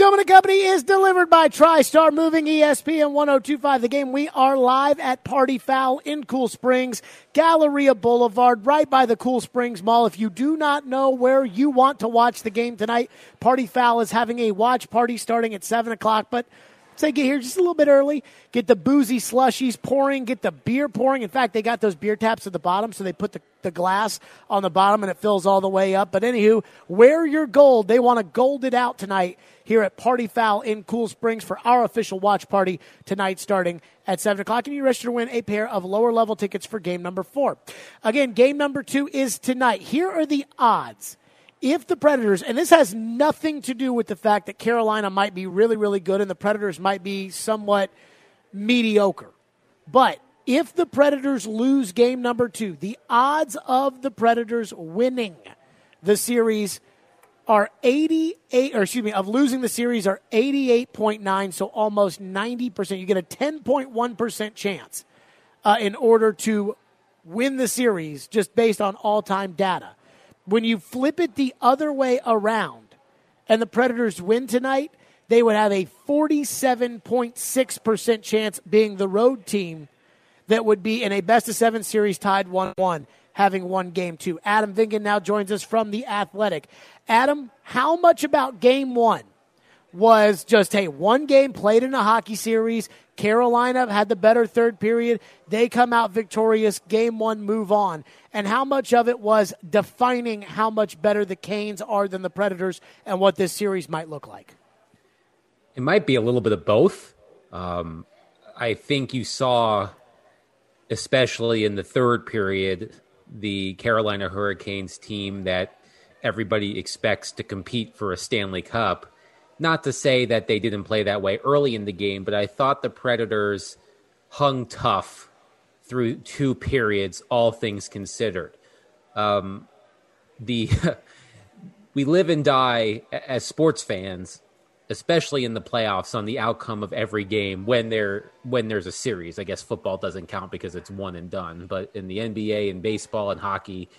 Tillman & Company is delivered by TriStar Moving, ESPN 102.5. The Game. We are live at Party Foul in Cool Springs, Galleria Boulevard, right by the Cool Springs Mall. If you do not know where you want to watch the game tonight, Party Foul is having a watch party starting at 7 o'clock, but say get here just a little bit early, get the boozy slushies pouring, get the beer pouring. In fact, they got those beer taps at the bottom, so they put the glass on the bottom and it fills all the way up. But anywho, wear your gold. They want to gold it out tonight here at Party Foul in Cool Springs for our official watch party tonight starting at 7 o'clock. And you register to win a pair of lower-level tickets for game number 4. Again, game number 2 is tonight. Here are the odds. If the Predators, and this has nothing to do with the fact that Carolina might be really, really good and the Predators might be somewhat mediocre, but if the Predators lose game number 2, the odds of the Predators winning the series are of losing the series are 88.9, so almost 90%. You get a 10.1% chance in order to win the series just based on all-time data. When you flip it the other way around and the Predators win tonight, they would have a 47.6% chance being the road team that would be in a best-of-7 series tied 1-1, having won game 2. Adam Vingan now joins us from The Athletic. Adam, how much about game 1 was just, hey, one game played in a hockey series, Carolina had the better third period, they come out victorious, game 1, move on? And how much of it was defining how much better the Canes are than the Predators and what this series might look like? It might be a little bit of both. I think you saw, especially in the third period, the Carolina Hurricanes team that everybody expects to compete for a Stanley Cup. Not to say that they didn't play that way early in the game, but I thought the Predators hung tough through 2 periods, all things considered. We live and die as sports fans, especially in the playoffs, on the outcome of every game when there's a series. I guess football doesn't count because it's one and done, but in the NBA and baseball and hockey,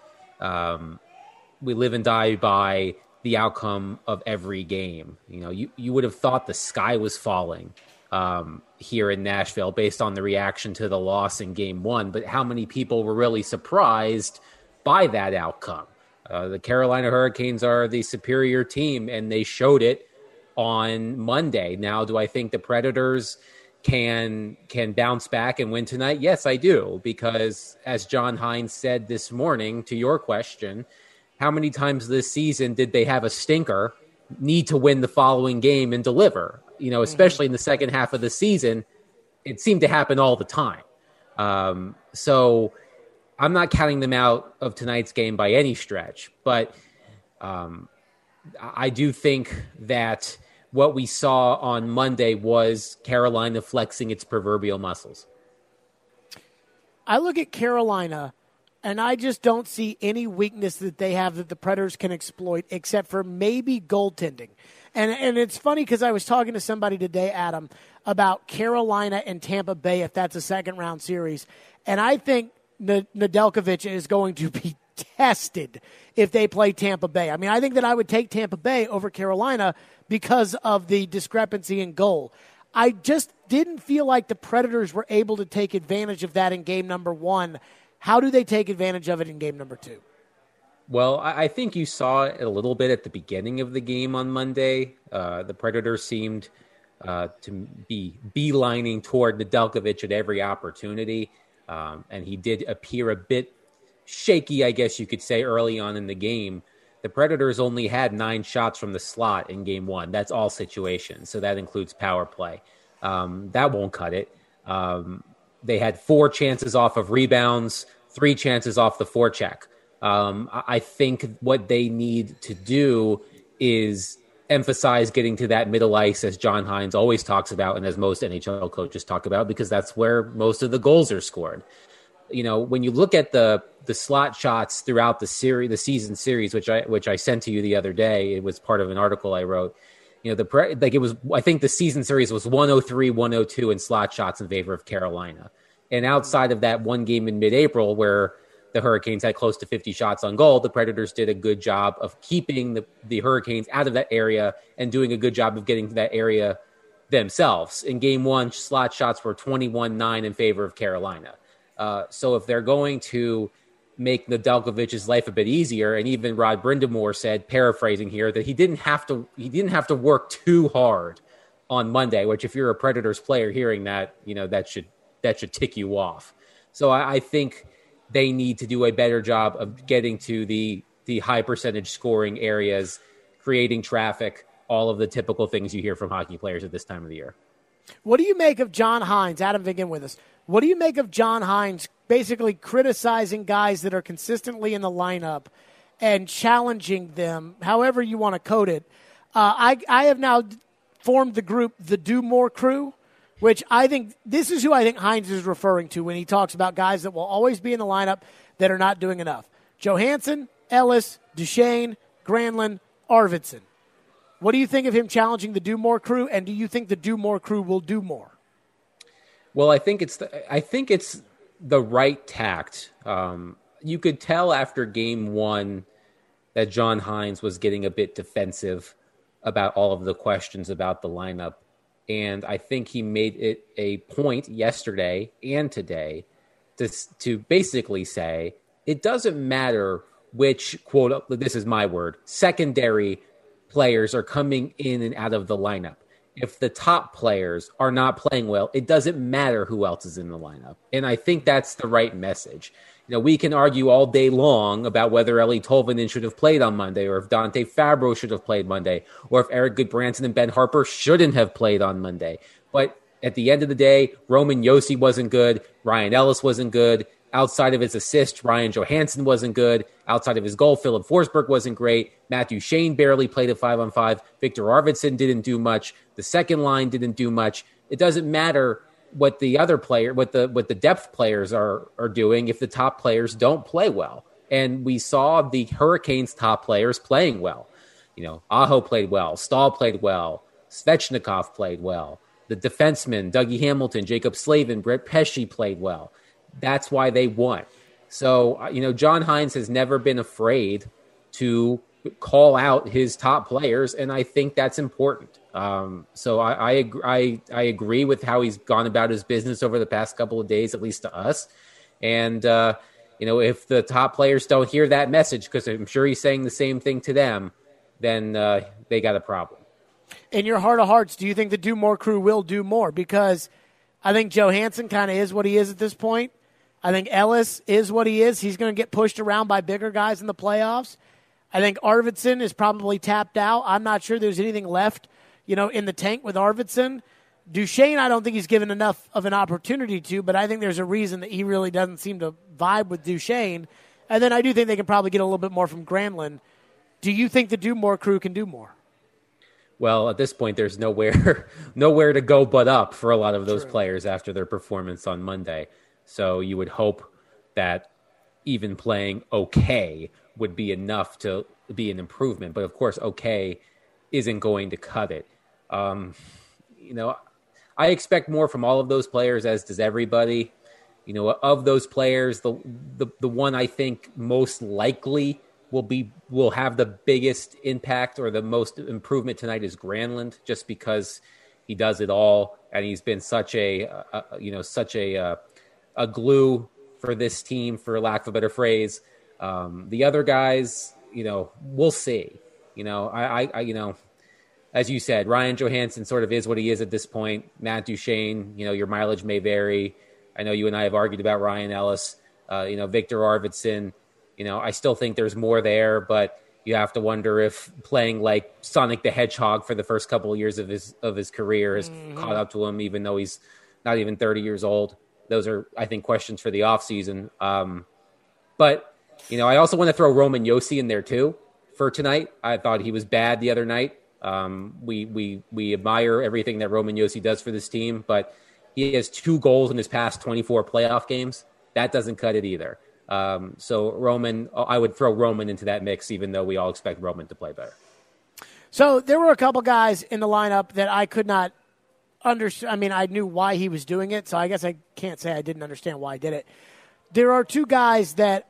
we live and die by the outcome of every game. You know, you would have thought the sky was falling here in Nashville based on the reaction to the loss in game 1, but how many people were really surprised by that outcome? The Carolina Hurricanes are the superior team, and they showed it on Monday. Now, do I think the Predators can bounce back and win tonight? Yes, I do, because as John Hines said this morning to your question, how many times this season did they have a stinker, need to win the following game and deliver? You know, especially in the second half of the season, it seemed to happen all the time. So I'm not counting them out of tonight's game by any stretch, but I do think that what we saw on Monday was Carolina flexing its proverbial muscles. I look at Carolina, and I just don't see any weakness that they have that the Predators can exploit, except for maybe goaltending. And it's funny because I was talking to somebody today, Adam, about Carolina and Tampa Bay, if that's a second-round series. And I think Nedeljkovic is going to be tested if they play Tampa Bay. I mean, I think that I would take Tampa Bay over Carolina because of the discrepancy in goal. I just didn't feel like the Predators were able to take advantage of that in game number 1. How do they take advantage of it in game number 2? Well, I think you saw it a little bit at the beginning of the game on Monday. The Predators seemed to be beelining toward Nedeljkovic at every opportunity, and he did appear a bit shaky, I guess you could say, early on in the game. The Predators only had 9 shots from the slot in game 1. That's all situations, so that includes power play. That won't cut it. They had 4 chances off of rebounds, 3 chances off the forecheck. I think what they need to do is emphasize getting to that middle ice, as John Hines always talks about and as most NHL coaches talk about, because that's where most of the goals are scored. You know, when you look at the slot shots throughout the season series, which I sent to you the other day, it was part of an article I wrote. You know, I think the season series was 103-102 in slot shots in favor of Carolina. And outside of that one game in mid-April where the Hurricanes had close to 50 shots on goal. The Predators did a good job of keeping the Hurricanes out of that area and doing a good job of getting to that area themselves. In game one, slot shots were 21-9 in favor of Carolina. So if they're going to make Nedeljkovic's life a bit easier, and even Rod Brindamore said, paraphrasing here, that he didn't have to work too hard on Monday, which if you're a Predators player hearing that, that should tick you off. So I think they need to do a better job of getting to the high percentage scoring areas, creating traffic, all of the typical things you hear from hockey players at this time of the year. What do you make of John Hynes? Adam Vigen with us. What do you make of John Hynes basically criticizing guys that are consistently in the lineup and challenging them, however you want to code it? I have now formed the group, the Do More Crew, which I think this is who I think Hynes is referring to when he talks about guys that will always be in the lineup that are not doing enough. Johansson, Ellis, Duchesne, Granlund, Arvidsson. What do you think of him challenging the Do More Crew, and do you think the Do More Crew will do more? Well, I think it's the right tact. You could tell after game one that John Hynes was getting a bit defensive about all of the questions about the lineup. And I think he made it a point yesterday and today to basically say it doesn't matter which, quote, this is my word, secondary players are coming in and out of the lineup. If the top players are not playing well, it doesn't matter who else is in the lineup. And I think that's the right message. We can argue all day long about whether Eeli Tolvanen should have played on Monday, or if Dante Fabro should have played Monday, or if Eric Goodbranson and Ben Harpur shouldn't have played on Monday. But at the end of the day, Roman Josi wasn't good. Ryan Ellis wasn't good. Outside of his assist, Ryan Johansson wasn't good. Outside of his goal, Philip Forsberg wasn't great. Matthew Shane barely played a 5-on-5. Victor Arvidsson didn't do much. The second line didn't do much. It doesn't matter what the other player, what the depth players are doing if the top players don't play well. And we saw the Hurricanes' top players playing well. Aho played well. Stahl played well. Svechnikov played well. The defensemen, Dougie Hamilton, Jacob Slavin, Brett Pesce played well. That's why they won. So, John Hynes has never been afraid to call out his top players, and I think that's important. So I agree with how he's gone about his business over the past couple of days, at least to us. And, if the top players don't hear that message, because I'm sure he's saying the same thing to them, then they got a problem. In your heart of hearts, do you think the Do More Crew will do more? Because I think Johansson kind of is what he is at this point. I think Ellis is what he is. He's going to get pushed around by bigger guys in the playoffs. I think Arvidsson is probably tapped out. I'm not sure there's anything left, in the tank with Arvidsson. Duchesne, I don't think he's given enough of an opportunity to, but I think there's a reason that he really doesn't seem to vibe with Duchesne. And then I do think they can probably get a little bit more from Granlund. Do you think the Do More Crew can do more? Well, at this point, there's nowhere to go but up for a lot of those players after their performance on Monday. So you would hope that even playing okay would be enough to be an improvement. But of course, okay isn't going to cut it. I expect more from all of those players, as does everybody. Of those players, the one I think most likely will have the biggest impact or the most improvement tonight is Granlund, just because he does it all and he's been such a glue for this team, for lack of a better phrase. The other guys, we'll see. As you said, Ryan Johansson sort of is what he is at this point. Matt Duchesne, your mileage may vary. I know you and I have argued about Ryan Ellis. Victor Arvidsson. I still think there's more there, but you have to wonder if playing like Sonic the Hedgehog for the first couple of years of his career has caught up to him, even though he's not even 30 years old. Those are, I think, questions for the offseason. But, I also want to throw Roman Josi in there, too, for tonight. I thought he was bad the other night. We admire everything that Roman Josi does for this team, but he has 2 goals in his past 24 playoff games. That doesn't cut it either. So Roman, I would throw Roman into that mix, even though we all expect Roman to play better. So there were a couple guys in the lineup that I could not understand. I mean, I knew why he was doing it, so I guess I can't say I didn't understand why he did it. There are 2 guys that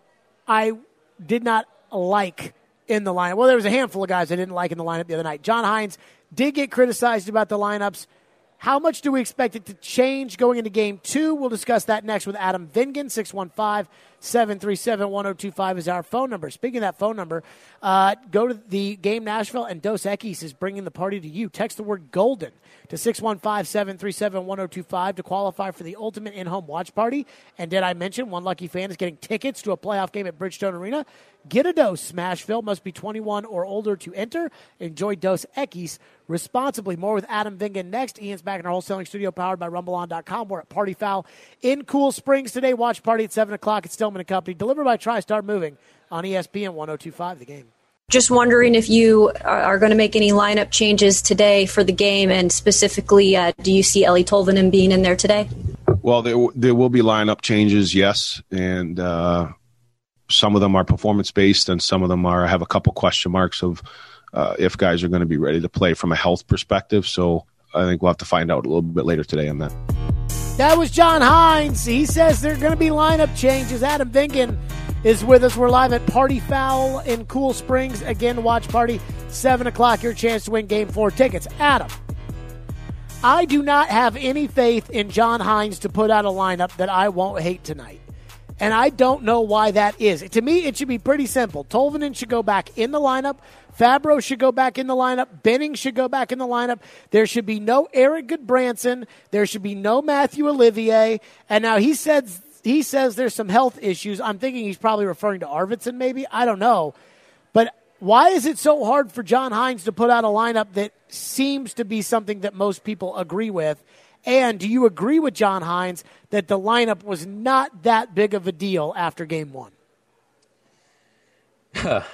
I did not like in the lineup. Well, there was a handful of guys I didn't like in the lineup the other night. John Hines did get criticized about the lineups. How much do we expect it to change going into Game 2? We'll discuss that next with Adam Vingan. 615-737-1025 is our phone number. Speaking of that phone number, go to the Game Nashville, and Dos Equis is bringing the party to you. Text the word GOLDEN to 615-737-1025 to qualify for the ultimate in-home watch party. And did I mention one lucky fan is getting tickets to a playoff game at Bridgestone Arena? Get a dose, Smashville. Must be 21 or older to enter. Enjoy Dos Equis responsibly. More with Adam Vingan next. Ian's back in our wholesaling studio powered by RumbleOn.com. We're at Party Foul in Cool Springs today. Watch party at 7 o'clock at Stillman & Company. Delivered by TriStar Moving on ESPN 102.5 The Game. Just wondering if you are going to make any lineup changes today for the game, and specifically, do you see Eeli Tolvanen being in there today? Well, there will be lineup changes, yes, and some of them are performance-based, and some of them have a couple question marks of if guys are going to be ready to play from a health perspective. So I think we'll have to find out a little bit later today on that. That was John Hines. He says there are going to be lineup changes. Adam Vingan is with us. We're live at Party Foul in Cool Springs. Again, watch party, 7 o'clock. Your chance to win Game 4 tickets. Adam, I do not have any faith in John Hines to put out a lineup that I won't hate tonight. And I don't know why that is. To me, it should be pretty simple. Tolvanen should go back in the lineup. Fabro should go back in the lineup. Benning should go back in the lineup. There should be no Eric Goodbranson. There should be no Matthew Olivier. And now he says there's some health issues. I'm thinking he's probably referring to Arvidsson maybe. I don't know. But why is it so hard for John Hines to put out a lineup that seems to be something that most people agree with? And do you agree with John Hines that the lineup was not that big of a deal after Game 1? The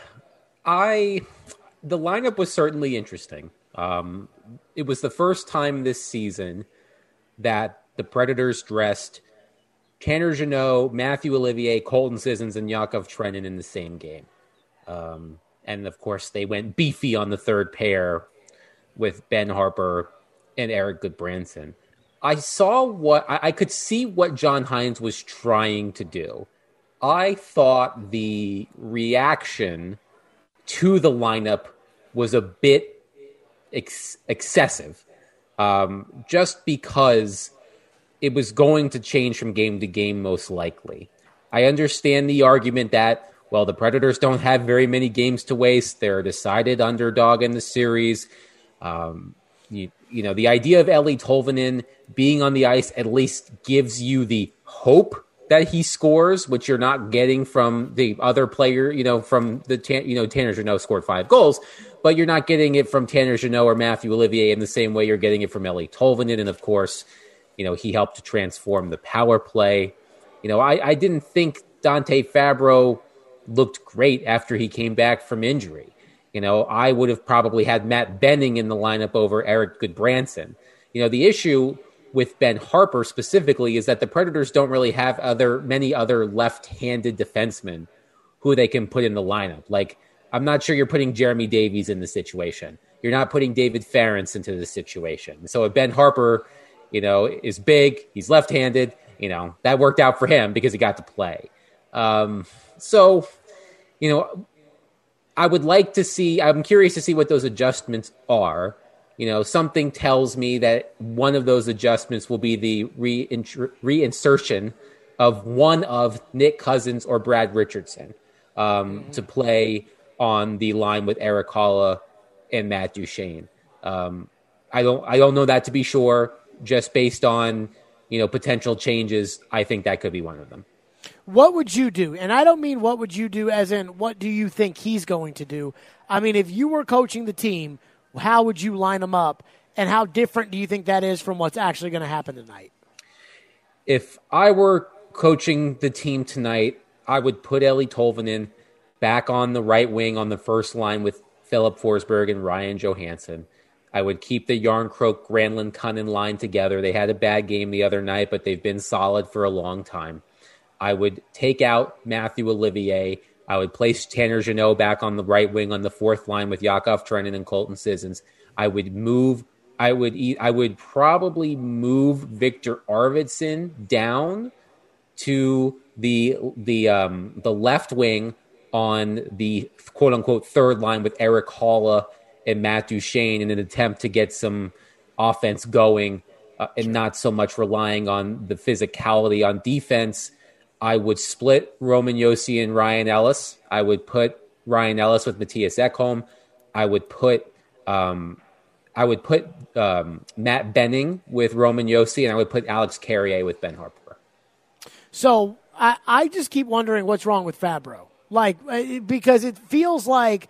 lineup was certainly interesting. It was the first time this season that the Predators dressed Tanner Jeannot, Matthew Olivier, Colton Sissons, and Yakov Trenin in the same game. And, of course, they went beefy on the third pair with Ben Harpur and Eric Goodbranson. I could see what John Hines was trying to do. I thought the reaction to the lineup was a bit excessive, just because it was going to change from game to game, most likely. I understand the argument that, well, the Predators don't have very many games to waste. They're a decided underdog in the series. You know, the idea of Eeli Tolvanen being on the ice at least gives you the hope that he scores, which you're not getting from the other player, from Tanner Jeannot scored 5 goals, but you're not getting it from Tanner Jeannot or Matthew Olivier in the same way you're getting it from Eeli Tolvanen. And of course, he helped to transform the power play. I didn't think Dante Fabro looked great after he came back from injury. I would have probably had Matt Benning in the lineup over Eric Goodbranson. The issue with Ben Harpur specifically is that the Predators don't really have many other left-handed defensemen who they can put in the lineup. Like, I'm not sure you're putting Jeremy Davies in the situation. You're not putting David Ference into the situation. So if Ben Harpur, is big, he's left-handed, that worked out for him because he got to play. I would like to see, I'm curious to see what those adjustments are. Something tells me that one of those adjustments will be the reinsertion of one of Nick Cousins or Brad Richardson to play on the line with Erik Haula and Matt Duchene. I don't know that to be sure. Just based on, potential changes, I think that could be one of them. What would you do? And I don't mean what would you do as in what do you think he's going to do? I mean, if you were coaching the team, how would you line them up? And how different do you think that is from what's actually going to happen tonight? If I were coaching the team tonight, I would put Eeli Tolvanen back on the right wing on the first line with Philip Forsberg and Ryan Johansson. I would keep the Yarncroke Granlund Cunnin line together. They had a bad game the other night, but they've been solid for a long time. I would take out Matthew Olivier. I would place Tanner Jeannot back on the right wing on the fourth line with Yakov Trenin and Colton Sissons. I would probably move Victor Arvidsson down to the left wing on the quote unquote third line with Eric Halla and Matt Duchene in an attempt to get some offense going and not so much relying on the physicality on defense. I would split Roman Josi and Ryan Ellis. I would put Ryan Ellis with Matthias Ekholm. I would put Matt Benning with Roman Josi, and I would put Alex Carrier with Ben Harpur. So I just keep wondering what's wrong with Fabro. Because it feels like,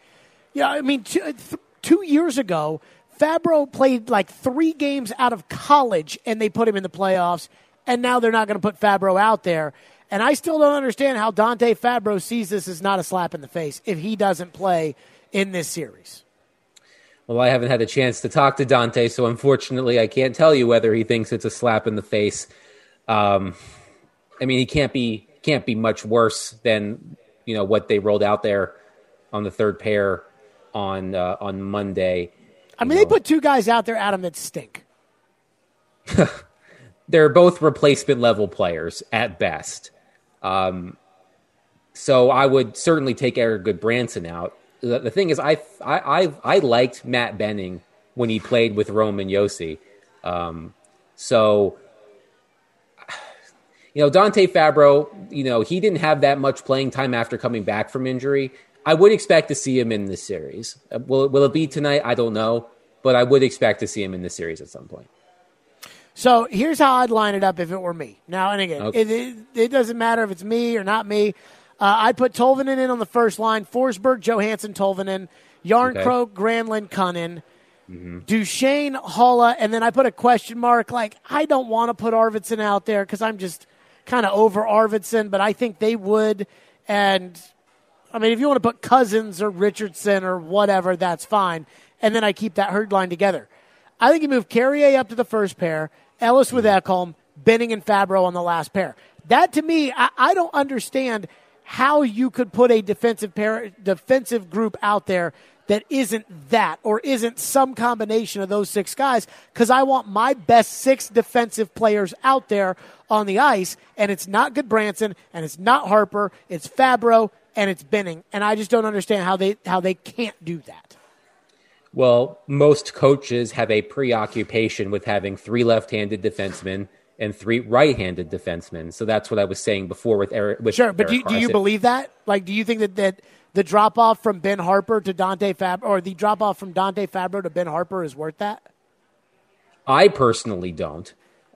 2 years ago, Fabro played 3 games out of college, and they put him in the playoffs, and now they're not going to put Fabro out there. And I still don't understand how Dante Fabro sees this as not a slap in the face if he doesn't play in this series. Well, I haven't had a chance to talk to Dante, so unfortunately I can't tell you whether he thinks it's a slap in the face. He can't be much worse than what they rolled out there on the third pair on Monday. They put 2 guys out there, Adam, that stink. They're both replacement level players at best. So I would certainly take Eric Goodbranson out. The thing is, I liked Matt Benning when he played with Roman Josi. Dante Fabro, he didn't have that much playing time after coming back from injury. I would expect to see him in this series. Will it be tonight? I don't know, but I would expect to see him in this series at some point. So here's how I'd line it up if it were me. Now, and again, okay. it doesn't matter if it's me or not me. I'd put Tolvanen in on the first line, Forsberg, Johansson, Tolvanen, Yarncroke, Granlund, Cunnin, Duchene, Halla, and then I put a question mark. I don't want to put Arvidsson out there because I'm just kind of over Arvidsson, but I think they would. And, if you want to put Cousins or Richardson or whatever, that's fine. And then I keep that herd line together. I think you move Carrier up to the first pair, Ellis with Ekholm, Benning and Fabro on the last pair. That, to me, I don't understand how you could put a defensive group out there that isn't that or isn't some combination of those 6 guys, because I want my best 6 defensive players out there on the ice, and it's not Goodbranson, and it's not Harper, it's Fabro, and it's Benning, and I just don't understand how they can't do that. Well, most coaches have a preoccupation with having 3 left-handed defensemen and 3 right-handed defensemen. So that's what I was saying before with Eric. Sure, but do you believe that? Do you think that the drop-off from Ben Harpur to Dante Fabro, or the drop-off from Dante Fabro to Ben Harpur is worth that? I personally don't.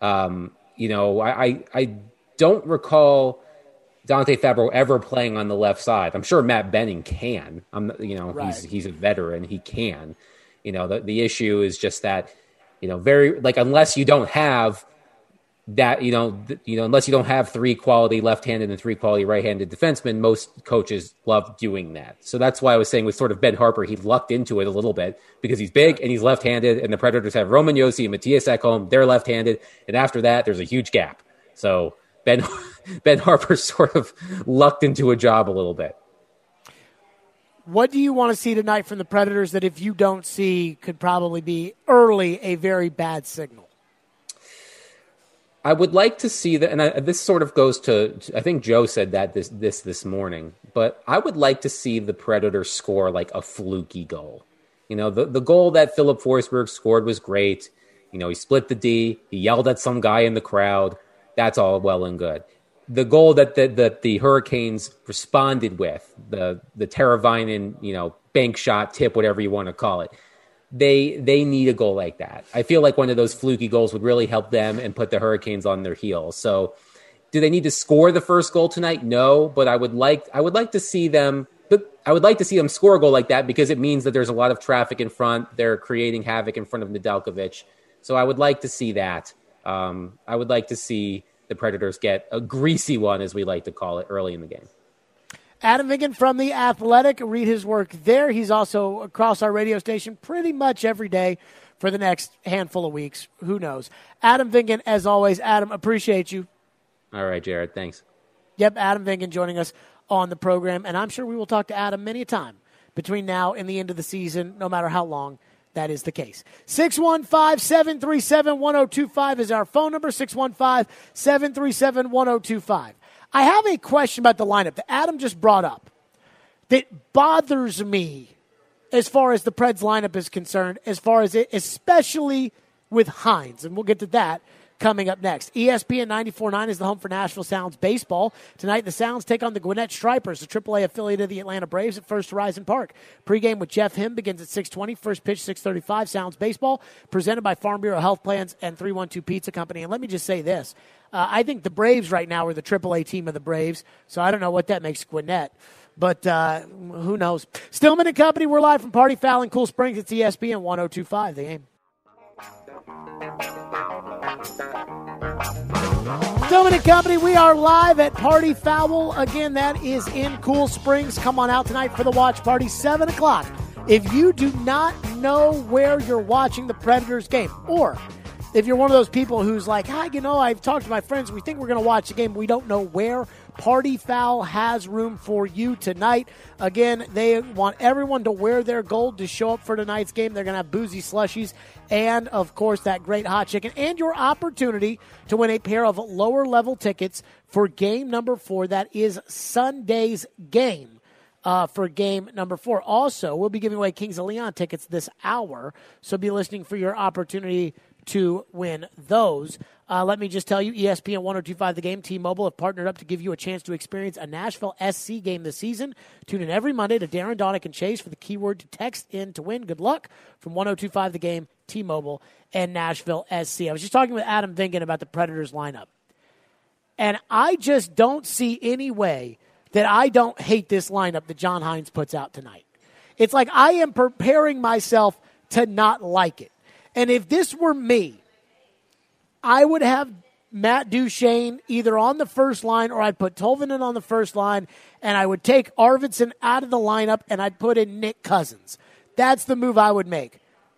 I don't recall Dante Fabro ever playing on the left side. I'm sure Matt Benning can. Right. He's a veteran. He can. The issue is just that, unless you don't have that, unless you don't have 3 quality left-handed and 3 quality right-handed defensemen, most coaches love doing that. So that's why I was saying with sort of Ben Harpur, he lucked into it a little bit because he's big and he's left-handed, and the Predators have Roman Josi and Matthias Ekholm. They're left-handed, and after that, there's a huge gap. So Ben Harpur sort of lucked into a job a little bit. What do you want to see tonight from the Predators that if you don't see could probably be early a very bad signal? I would like to see that, and this sort of goes to, I think Joe said that this morning, but I would like to see the Predators score a fluky goal. The goal that Philip Forsberg scored was great. He split the D, he yelled at some guy in the crowd. That's all well and good. The goal that the Hurricanes responded with, the Teravainen, bank shot, tip, whatever you want to call it, they need a goal like that. I feel like one of those fluky goals would really help them and put the Hurricanes on their heels. So do they need to score the first goal tonight? No, but I would like to see them. But I would like to see them score a goal like that because it means that there's a lot of traffic in front. They're creating havoc in front of Nedeljkovic. So I would like to see that. I would like to see the Predators get a greasy one, as we like to call it, early in the game. Adam Vingan from The Athletic. Read his work there. He's also across our radio station pretty much every day for the next handful of weeks. Who knows? Adam Vingan, as always. Adam, appreciate you. All right, Jared. Thanks. Yep, Adam Vingan joining us on the program, and I'm sure we will talk to Adam many a time between now and the end of the season, no matter how long that is the case. 615-737-1025 is our phone number, 615-737-1025. I have a question about the lineup that Adam just brought up that bothers me as far as the Preds lineup is concerned, especially with Hines, and we'll get to that coming up next. ESPN 94.9 is the home for Nashville Sounds baseball. Tonight, the Sounds take on the Gwinnett Stripers, the AAA affiliate of the Atlanta Braves at First Horizon Park. Pre-game with Jeff Him begins at 6:20. First pitch, 6:35. Sounds baseball, presented by Farm Bureau Health Plans and 312 Pizza Company. And let me just say this. I think the Braves right now are the AAA team of the Braves, so I don't know what that makes Gwinnett. But who knows? Stillman and Company, we're live from Party Foul in Cool Springs. It's ESPN 102.5, The Game. Stillman and Company, we are live at Party Foul. Again, that is in Cool Springs. Come on out tonight for the watch party, 7 o'clock. If you do not know where you're watching the Predators game, or if you're one of those people who's like, I've talked to my friends, we think we're going to watch the game, we don't know where, Party Foul has room for you tonight. Again, they want everyone to wear their gold to show up for tonight's game. They're going to have boozy slushies and, of course, that great hot chicken and your opportunity to win a pair of lower-level tickets for game number 4. That is Sunday's game. For game number 4. Also, we'll be giving away Kings of Leon tickets this hour, so be listening for your opportunity to win those. Let me just tell you, ESPN 102.5 The Game, T-Mobile have partnered up to give you a chance to experience a Nashville SC game this season. Tune in every Monday to Darren, Donick, and Chase for the keyword to text in to win. Good luck from 102.5 The Game, T-Mobile, and Nashville SC. I was just talking with Adam Vingan about the Predators lineup, and I just don't see any way that I don't hate this lineup that John Hines puts out tonight. It's like I am preparing myself to not like it. And if this were me, I would have Matt Duchene either on the first line, or I'd put Tolvanen on the first line, and I would take Arvidsson out of the lineup, and I'd put in Nick Cousins. That's the move I would make.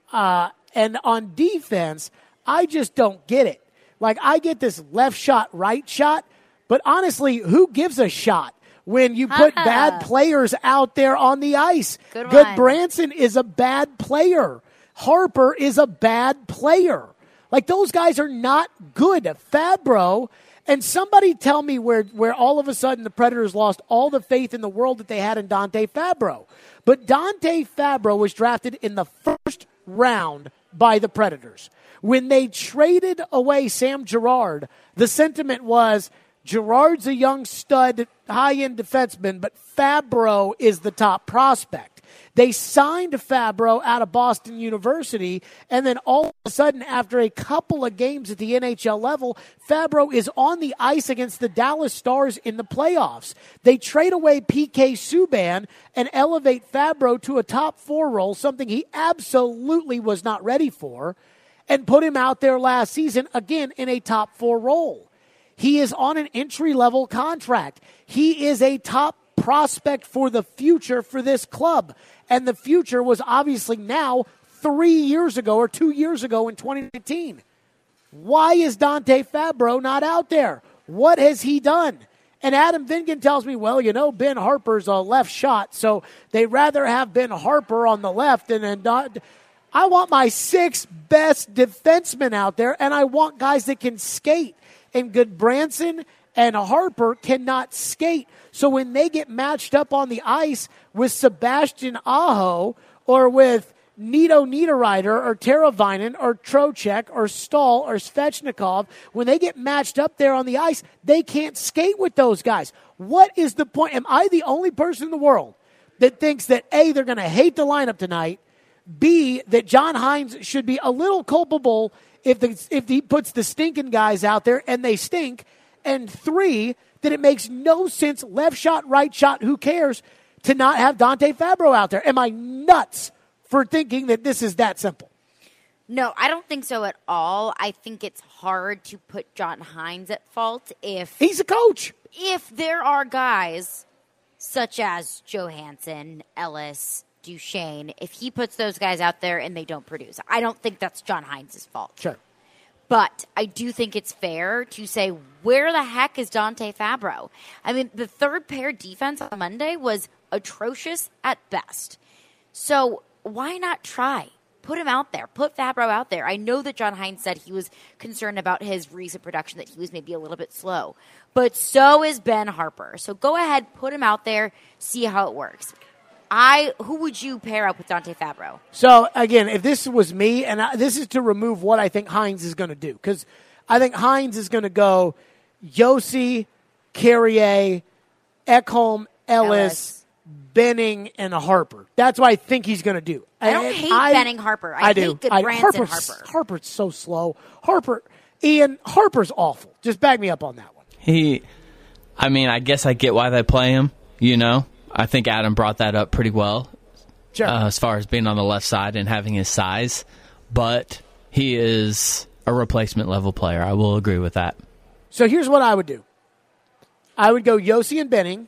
And on defense, I just don't get it. Like, I get this left shot, right shot, but honestly, who gives a shot when you put bad players out there on the ice? Good Branson is a bad player. Harper is a bad player. Like, those guys are not good. Fabro, and somebody tell me where all of a sudden the Predators lost all the faith in the world that they had in Dante Fabro. But Dante Fabro was drafted in the first round by the Predators. When they traded away Sam Girard, the sentiment was, Girard's a young stud, high-end defenseman, but Fabro is the top prospect. They signed Fabro out of Boston University, and then all of a sudden, after a couple of games at the NHL level, Fabro is on the ice against the Dallas Stars in the playoffs. They trade away PK Subban and elevate Fabro to a top 4 role, something he absolutely was not ready for, and put him out there last season, again, in a top 4 role. He is on an entry-level contract. He is a top prospect for the future for this club. And the future was obviously now 3 years ago or 2 years ago in 2019. Why is Dante Fabro not out there? What has he done? And Adam Vingan tells me, well, Ben Harper's a left shot, so they'd rather have Ben Harper on the left and not. I want my 6 best defensemen out there, and I want guys that can skate. And Goodbranson and Harper cannot skate. So when they get matched up on the ice with Sebastian Aho or with Nito Niederreiter or Teravainen or Trocheck or Stahl or Svechnikov, when they get matched up there on the ice, they can't skate with those guys. What is the point? Am I the only person in the world that thinks that, A, they're going to hate the lineup tonight, B, that John Hines should be a little culpable if he puts the stinking guys out there and they stink, and 3, that it makes no sense, left shot, right shot, who cares, to not have Dante Fabro out there? Am I nuts for thinking that this is that simple? No, I don't think so at all. I think it's hard to put John Hines at fault if he's a coach. If there are guys such as Johansson, Ellis, Duchene, if he puts those guys out there and they don't produce, I don't think that's John Hines' fault. Sure. But I do think it's fair to say, where the heck is Dante Fabro? I mean, the third pair defense on Monday was atrocious at best. So why not try? Put him out there. Put Fabro out there. I know that John Hines said he was concerned about his recent production, that he was maybe a little bit slow. But so is Ben Harper. So go ahead, put him out there, see how it works. Who would you pair up with Dante Fabro? So, again, if this was me, and this is to remove what I think Hines is going to do, because I think Hines is going to go Josi, Carrier, Ekholm, Ellis, Benning, and Harper. That's what I think he's going to do. I don't hate Benning Harper. I do. hate Goodbranson Harper. Harper's so slow. Harper's awful. Just back me up on that one. I guess I get why they play him, I think Adam brought that up pretty well, sure. As far as being on the left side and having his size. But he is a replacement level player. I will agree with that. So here's what I would do. I would go Josi and Benning,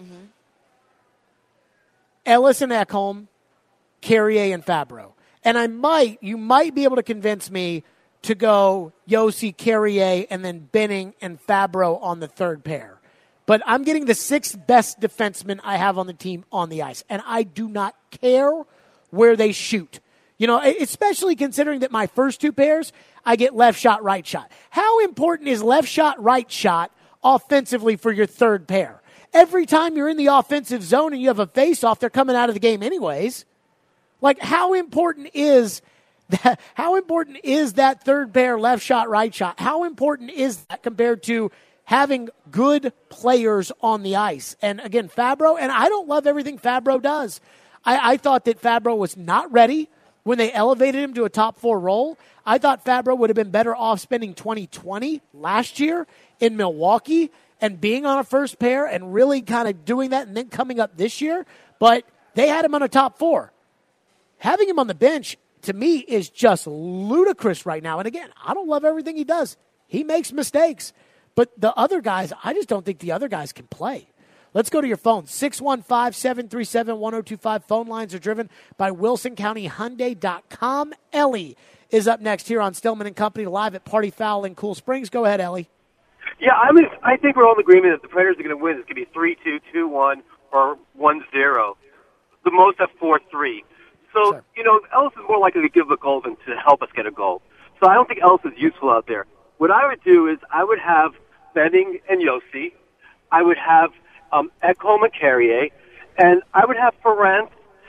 Ellis and Ekholm, Carrier and Fabro. And you might be able to convince me to go Josi, Carrier, and then Benning and Fabro on the third pair. But I'm getting the 6th best defenseman I have on the team on the ice. And I do not care where they shoot. Especially considering that my first 2 pairs, I get left shot, right shot. How important is left shot, right shot offensively for your third pair? Every time you're in the offensive zone and you have a face-off, they're coming out of the game anyways. Like, how important is that? How important is that third pair left shot, right shot? How important is that compared to having good players on the ice? And again, Fabro, and I don't love everything Fabro does. I thought that Fabro was not ready when they elevated him to a top 4 role. I thought Fabro would have been better off spending 2020 last year in Milwaukee and being on a first pair and really kind of doing that and then coming up this year. But they had him on a top 4. Having him on the bench, to me, is just ludicrous right now. And again, I don't love everything he does. He makes mistakes. But the other guys, I just don't think the other guys can play. Let's go to your phone. 615-737-1025. Phone lines are driven by WilsonCountyHyundai.com. Ellie is up next here on Stillman & Company live at Party Foul in Cool Springs. Go ahead, Ellie. Yeah, I think we're all in agreement that the Predators are going to win. It's going to be 3-2, 2-1, or 1-0. The most at 4-3. So, sure. Ellis is more likely to give a goal than to help us get a goal. So I don't think Ellis is useful out there. What I would do is I would have Benning and Josi. I would have Ekholm and Carrier. And I would have Ference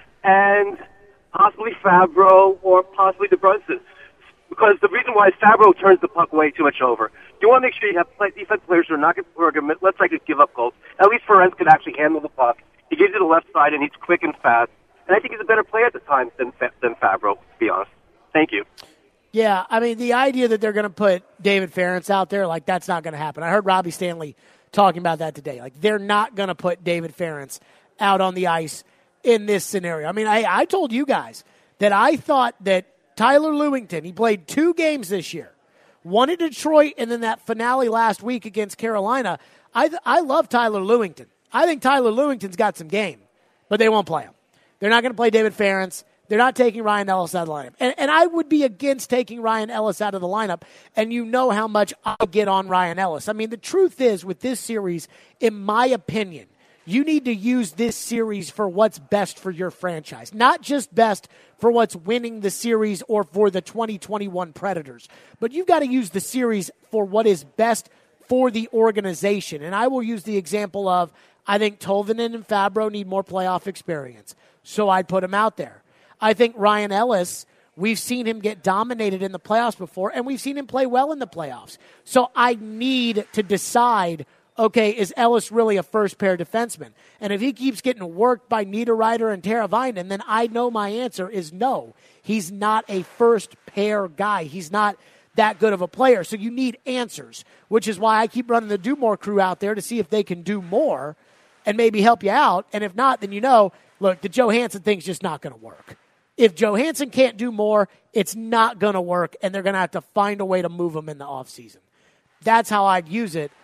and possibly Fabro or possibly DeBrunson. Because the reason why is Fabro turns the puck way too much over. You want to make sure you have defensive players who are not going to let's just give up goals. At least Ference could actually handle the puck. He gives you the left side, and he's quick and fast. And I think he's a better player at the time than Fabro, to be honest. Thank you. Yeah, the idea that they're going to put David Ference out there, that's not going to happen. I heard Robbie Stanley talking about that today. They're not going to put David Ference out on the ice in this scenario. I told you guys that I thought that Tyler Lewington, he played 2 games this year, one at Detroit and then that finale last week against Carolina. I love Tyler Lewington. I think Tyler Lewington's got some game, but they won't play him. They're not going to play David Ference. They're not taking Ryan Ellis out of the lineup. And I would be against taking Ryan Ellis out of the lineup, and you know how much I get on Ryan Ellis. The truth is, with this series, in my opinion, you need to use this series for what's best for your franchise, not just best for what's winning the series or for the 2021 Predators, but you've got to use the series for what is best for the organization. And I will use the example of, I think Tolvanen and Fabro need more playoff experience, so I'd put him out there. I think Ryan Ellis, we've seen him get dominated in the playoffs before, and we've seen him play well in the playoffs. So I need to decide, okay, is Ellis really a first-pair defenseman? And if he keeps getting worked by Niederreiter and Teravainen, then I know my answer is no. He's not a first-pair guy. He's not that good of a player. So you need answers, which is why I keep running the Do More crew out there to see if they can do more and maybe help you out. And if not, then look, the Johansson thing's just not going to work. If Johansson can't do more, it's not going to work, and they're going to have to find a way to move him in the offseason. That's how I'd use it.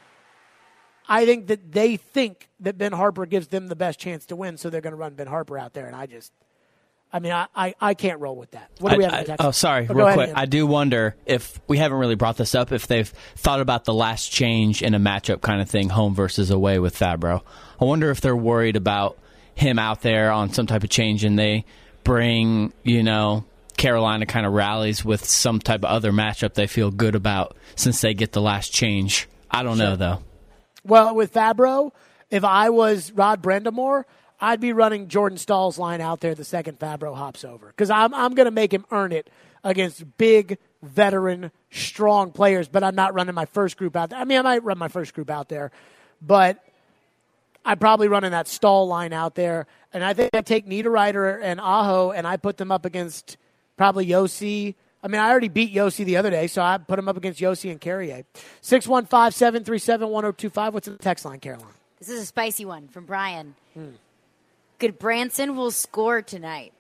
I think that they think that Ben Harper gives them the best chance to win, so they're going to run Ben Harper out there, and I can't roll with that. What do we have in the text? Sorry, real quick. I do wonder if, we haven't really brought this up, if they've thought about the last change in a matchup kind of thing, home versus away with Fabro. I wonder if they're worried about him out there on some type of change and they bring, Carolina kind of rallies with some type of other matchup they feel good about since they get the last change. I don't know, though. Well, with Fabro, if I was Rod Brendamore, I'd be running Jordan Stahl's line out there the second Fabro hops over. Because I'm going to make him earn it against big, veteran, strong players, but I'm not running my first group out there. I mean, I might run my first group out there, but I'm probably running that Stahl line out there. And I think I take Niederreiter and Aho, and I put them up against probably Yossi. I mean, I already beat Yossi the other day, so I put him up against Yossi and Carrier. 615-737-1025. What's in the text line, Caroline? This is a spicy one from Brian. Goodbranson will score tonight.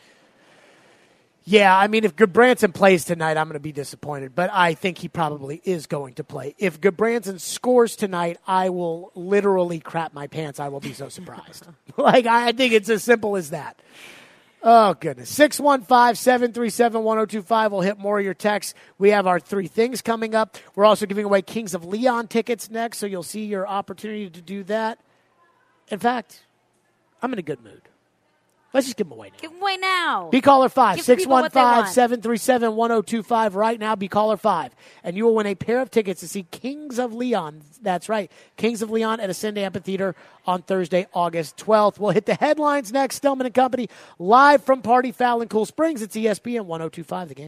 Yeah, I mean, if Goodbranson plays tonight, I'm going to be disappointed, but I think he probably is going to play. If Goodbranson scores tonight, I will literally crap my pants. I will be so surprised. I think it's as simple as that. Oh, goodness. 615-737-1025. We'll hit more of your texts. We have our 3 things coming up. We're also giving away Kings of Leon tickets next, so you'll see your opportunity to do that. In fact, I'm in a good mood. Let's just give them away now. Give them away now. Be caller 5, Give people what they want. 615-737-1025 right now. Be caller 5. And you will win a pair of tickets to see Kings of Leon. That's right. Kings of Leon at Ascend Amphitheater on Thursday, August 12th. We'll hit the headlines next. Stillman and Company live from Party Foul in Cool Springs. It's ESPN 102.5 The Game.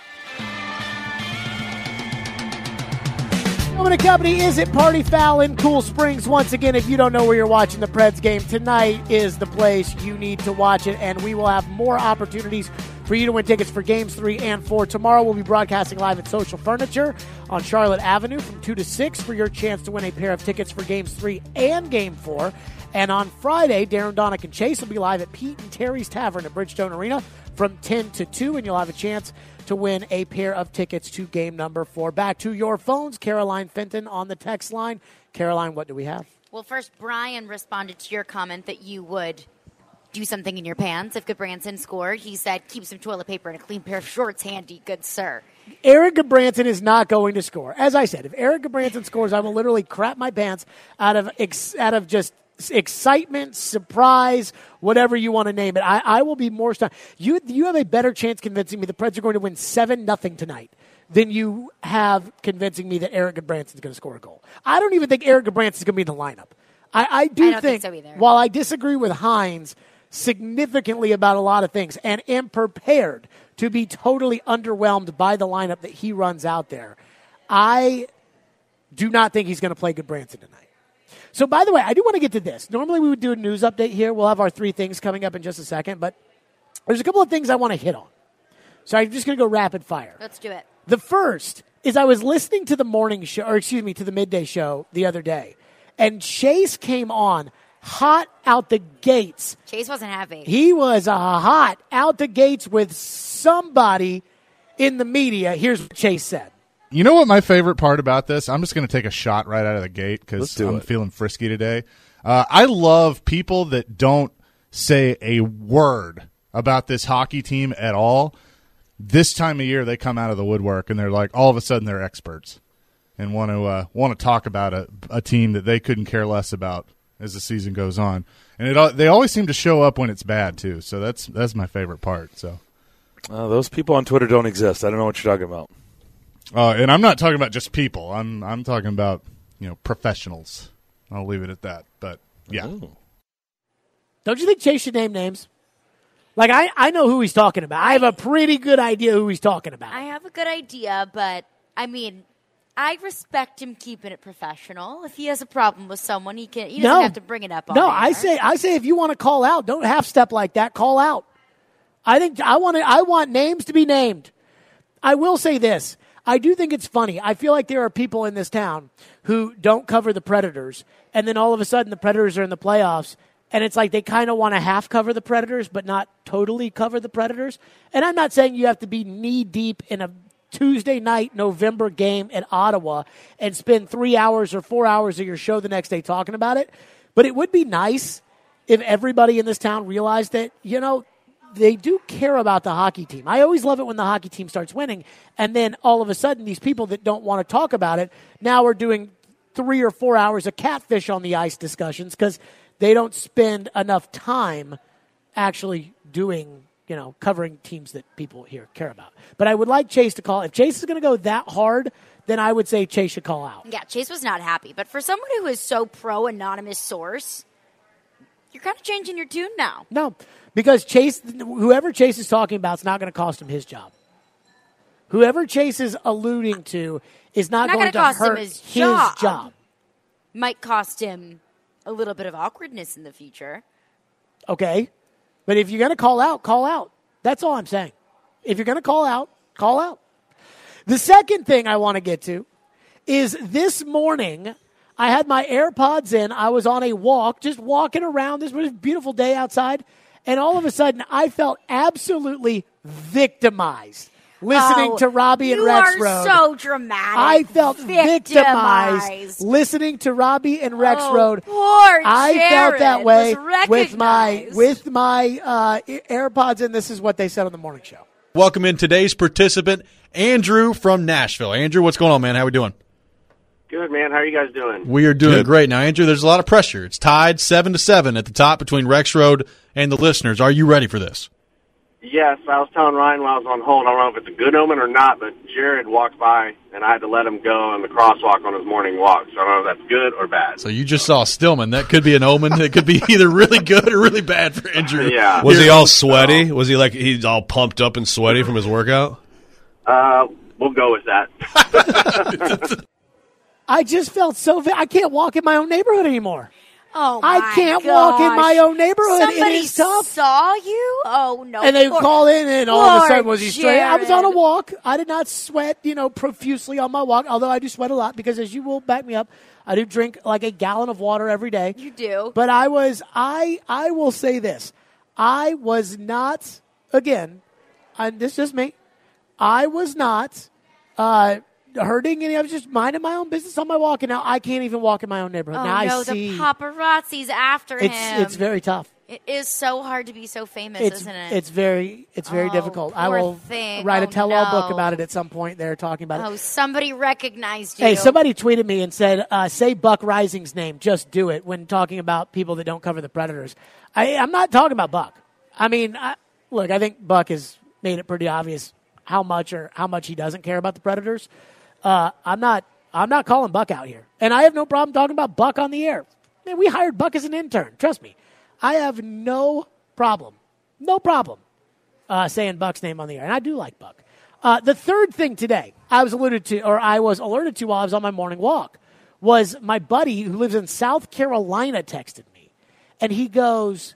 Stillman and Company is at Party Foul in Cool Springs. Once again, if you don't know where you're watching the Preds game, tonight is the place you need to watch it, and we will have more opportunities for you to win tickets for Games 3 and 4. Tomorrow we'll be broadcasting live at Social Furniture on Charlotte Avenue from 2 to 6 for your chance to win a pair of tickets for Games 3 and Game 4. And on Friday, Darren, Donick, and Chase will be live at Pete and Terry's Tavern at Bridgestone Arena from 10 to 2, and you'll have a chance to win a pair of tickets to game number 4. Back to your phones. Caroline Fenton on the text line. Caroline, what do we have? Well, first, Brian responded to your comment that you would do something in your pants if Goodbranson scored. He said, keep some toilet paper and a clean pair of shorts handy, good sir. Eric Goodbranson is not going to score. As I said, if Eric Goodbranson scores, I will literally crap my pants out of just excitement, surprise, whatever you want to name it. I will be more stunned. You have a better chance convincing me the Preds are going to win 7-0 tonight than you have convincing me that Eric Goodbranson is going to score a goal. I don't even think Eric Goodbranson is going to be in the lineup. I don't think so either. While I disagree with Hines significantly about a lot of things and am prepared to be totally underwhelmed by the lineup that he runs out there, I do not think he's going to play Goodbranson tonight. So, by the way, I do want to get to this. Normally we would do a news update here. We'll have our 3 things coming up in just a second, but there's a couple of things I want to hit on. So I'm just going to go rapid fire. Let's do it. The first is I was listening to the morning show, to the midday show the other day, and Chase came on hot out the gates. Chase wasn't happy. He was hot out the gates with somebody in the media. Here's what Chase said. You know what my favorite part about this? I'm just going to take a shot right out of the gate because I'm feeling frisky today. I love people that don't say a word about this hockey team at all. This time of year, they come out of the woodwork and they're like, all of a sudden, they're experts and want to talk about a team that they couldn't care less about as the season goes on. And they always seem to show up when it's bad too. So that's my favorite part. So those people on Twitter don't exist. I don't know what you're talking about. And I'm not talking about just people. I'm talking about professionals. I'll leave it at that. But yeah, don't you think Chase should name names? Like I know who he's talking about. I have a pretty good idea who he's talking about. I have a good idea, but I mean, I respect him keeping it professional. If he has a problem with someone, he doesn't have to bring it up. No, I say if you want to call out, don't half step like that. Call out. I want names to be named. I will say this. I do think it's funny. I feel like there are people in this town who don't cover the Predators, and then all of a sudden the Predators are in the playoffs, and it's like they kind of want to half cover the Predators but not totally cover the Predators. And I'm not saying you have to be knee-deep in a Tuesday night November game at Ottawa and spend 3 hours or 4 hours of your show the next day talking about it, but it would be nice if everybody in this town realized that, they do care about the hockey team. I always love it when the hockey team starts winning, and then all of a sudden these people that don't want to talk about it now are doing 3 or 4 hours of catfish on the ice discussions because they don't spend enough time actually doing covering teams that people here care about. But I would like Chase to call. If Chase is going to go that hard, then I would say Chase should call out. Yeah, Chase was not happy. But for someone who is so pro-anonymous source, you're kind of changing your tune now. No, because whoever Chase is talking about is not going to cost him his job. Whoever Chase is alluding to is not going to cost hurt him his job. Might cost him a little bit of awkwardness in the future. Okay. But if you're going to call out, call out. That's all I'm saying. If you're going to call out, call out. The second thing I want to get to is this morning, I had my AirPods in. I was on a walk, just walking around. This was a beautiful day outside. And all of a sudden, I felt absolutely victimized listening to Robbie and Rex Road. You are so dramatic. I felt victimized listening to Robbie and Rex Road. Poor I felt that way with my AirPods in. This is what they said on the morning show. Welcome in today's participant, Andrew from Nashville. Andrew, what's going on, man? How we doing? Good, man. How are you guys doing? We are doing great. Now, Andrew, there's a lot of pressure. It's tied 7-7 at the top between Rex Road and the listeners. Are you ready for this? Yes, I was telling Ryan while I was on hold, I don't know if it's a good omen or not, but Jared walked by, and I had to let him go on the crosswalk on his morning walk. So I don't know if that's good or bad. So you just saw Stillman. That could be an omen. It could be either really good or really bad for Andrew. Yeah. Was he all sweaty? Was he like he's all pumped up and sweaty from his workout? We'll go with that. I just felt I can't walk in my own neighborhood anymore. Oh, my I can't walk in my own neighborhood. Somebody it is tough. saw you? Oh, no. And they call in, and all of a sudden, was he straight? I was on a Jared. walk. I did not sweat, profusely on my walk, although I do sweat a lot because, as you will back me up, I do drink like a gallon of water every day. You do. But I will say this. I was not, again, this is just me, I was not hurting any. I was just minding my own business on my walk, and now I can't even walk in my own neighborhood. Oh, now no, I see the paparazzi's after him. It's very tough. It is so hard to be so famous, isn't it? It's very difficult. I poor will thing. write a tell-all book no. about it at some point. They're talking about it. Oh, somebody recognized you. Hey, somebody tweeted me and said, say Buck Rising's name. Just do it when talking about people that don't cover the Predators. I'm not talking about Buck. I mean, look, I think Buck has made it pretty obvious how much he doesn't care about the Predators. I'm not calling Buck out here. And I have no problem talking about Buck on the air. Man, we hired Buck as an intern. Trust me. I have no problem saying Buck's name on the air. And I do like Buck. The third thing today I was alerted to while I was on my morning walk was my buddy who lives in South Carolina texted me. And he goes,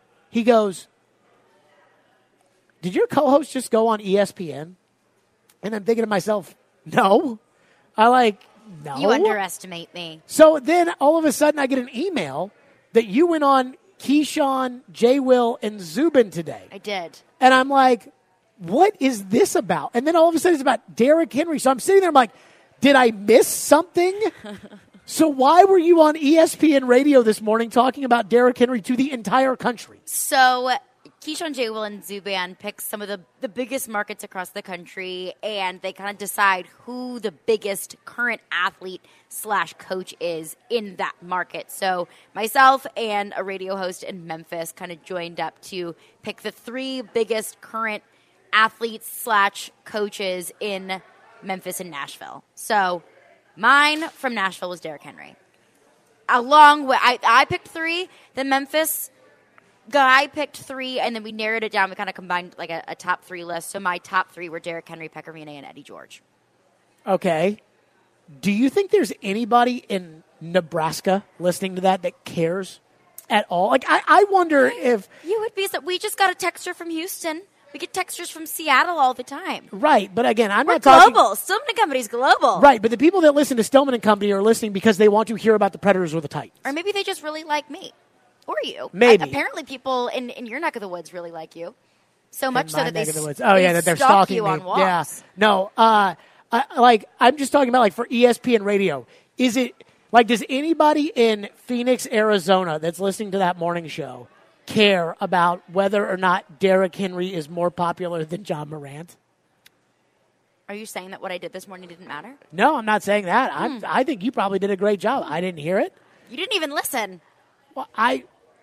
did your co-host just go on ESPN? And I'm thinking to myself, no. No. You underestimate me. So then all of a sudden I get an email that you went on Keyshawn, J. Will, and Zubin today. I did. And I'm like, what is this about? And then all of a sudden it's about Derrick Henry. So I'm sitting there, I'm like, did I miss something? So why were you on ESPN radio this morning talking about Derrick Henry to the entire country? So Keyshawn, J. Will, and Zubin pick some of the biggest markets across the country, and they kind of decide who the biggest current athlete/coach is in that market. So myself and a radio host in Memphis kind of joined up to pick the three biggest current athletes/coaches in Memphis and Nashville. So mine from Nashville was Derrick Henry. Along with, I picked three, the Memphis guy picked three, and then we narrowed it down. We kind of combined like a top three list. So my top three were Derrick Henry, Pekka Rinne, and Eddie George. Okay. Do you think there's anybody in Nebraska listening to that cares at all? Like, I wonder if... You would be... We just got a texter from Houston. We get texters from Seattle all the time. Right, but again, We're not talking... global. Stillman & Company's global. Right, but the people that listen to Stillman & Company are listening because they want to hear about the Predators or the Titans. Or maybe they just really like me. Or you. Maybe. Apparently people in your neck of the woods really like you. So much so that that they're stalking you me. on walks. Yeah. No, I'm just talking about like for ESPN radio. Is it like, does anybody in Phoenix, Arizona that's listening to that morning show care about whether or not Derrick Henry is more popular than John Morant? Are you saying that what I did this morning didn't matter? No, I'm not saying that. I think you probably did a great job. I didn't hear it. You didn't even listen. Well,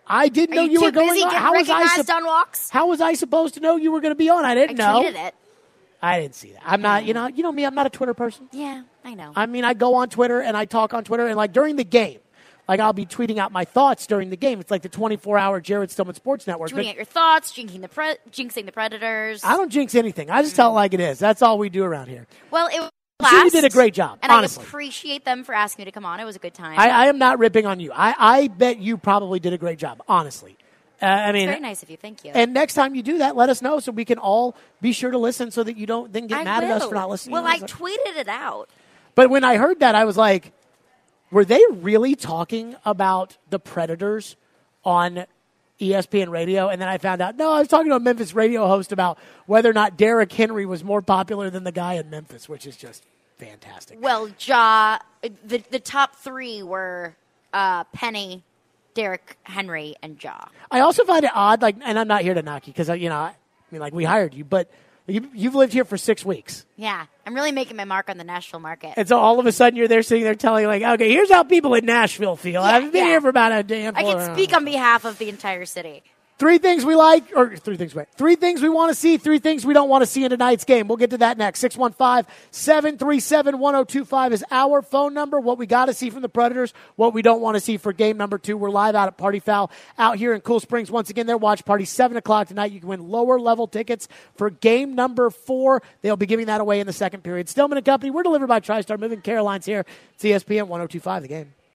I didn't know you were going busy on. getting recognized on walks? How was I supposed to know you were going to be on? I didn't know. Tweeted it. I didn't see that. I'm not, you know me, I'm not a Twitter person. Yeah, I know. I mean, I go on Twitter and I talk on Twitter, and like during the game, like I'll be tweeting out my thoughts during the game. It's like the 24-hour Jared Stillman Sports Network. Tweeting out your thoughts, jinxing the Predators. I don't jinx anything. I just tell it like it is. That's all we do around here. Well, it was you did a great job, and honestly. I appreciate them for asking me to come on. It was a good time. I am not ripping on you. I bet you probably did a great job, honestly. I mean, it's very nice of you. Thank you. And next time you do that, let us know so we can all be sure to listen so that you don't then get mad at us for not listening. Well, I tweeted it out. But when I heard that, I was like, were they really talking about the Predators on ESPN radio? And then I found out, no, I was talking to a Memphis radio host about whether or not Derrick Henry was more popular than the guy in Memphis, which is just fantastic. Well, the top three were Penny, Derrick Henry, and Ja. I also find it odd, like, and I'm not here to knock you because, we hired you, but you've lived here for 6 weeks. Yeah, I'm really making my mark on the Nashville market. And so all of a sudden you're there sitting there telling, like, okay, here's how people in Nashville feel. I haven't been here for about a day. I can speak on behalf of the entire city. 3 things we like, or 3 things we want to see, 3 things we don't want to see in tonight's game. We'll get to that next. 615-737-1025 is our phone number. What we got to see from the Predators, what we don't want to see for game number 2. We're live out at Party Foul out here in Cool Springs. Once again, their watch party, 7 o'clock tonight. You can win lower level tickets for game number 4. They'll be giving that away in the second period. Stillman & Company, we're delivered by TriStar Moving. Caroline's here. It's ESPN 1025, The Game.